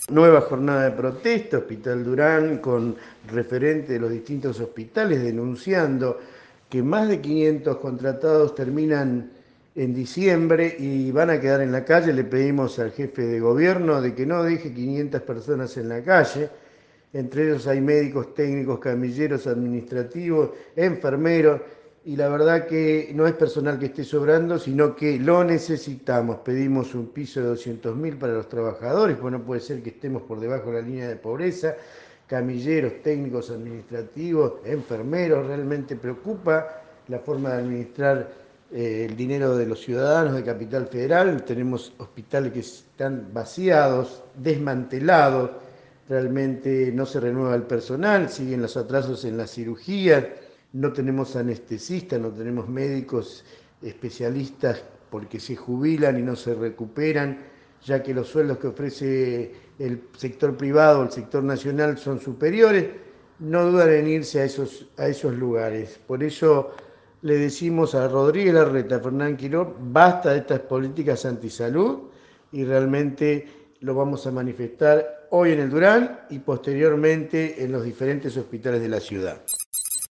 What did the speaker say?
Nueva jornada de protesta, Hospital Durán, con referentes de los distintos hospitales denunciando que más de 500 contratados terminan en diciembre y van a quedar en la calle. Le pedimos al jefe de gobierno de que no deje 500 personas en la calle. Entre ellos hay médicos, técnicos, camilleros, administrativos, enfermeros, y la verdad que no es personal que esté sobrando, sino que lo necesitamos. Pedimos un piso de 200.000 para los trabajadores, pues no puede ser que estemos por debajo de la línea de pobreza. Camilleros, técnicos, administrativos, enfermeros, realmente preocupa la forma de administrar el dinero de los ciudadanos de Capital Federal. Tenemos hospitales que están vaciados, desmantelados, realmente no se renueva el personal, siguen los atrasos en la cirugía, no tenemos anestesistas, no tenemos médicos especialistas porque se jubilan y no se recuperan, ya que los sueldos que ofrece el sector privado, el sector nacional son superiores. No dudan en irse a esos lugares. Por eso le decimos a Rodríguez Larreta, a Fernán Quiró, basta de estas políticas antisalud, y realmente lo vamos a manifestar hoy en el Durán y posteriormente en los diferentes hospitales de la ciudad.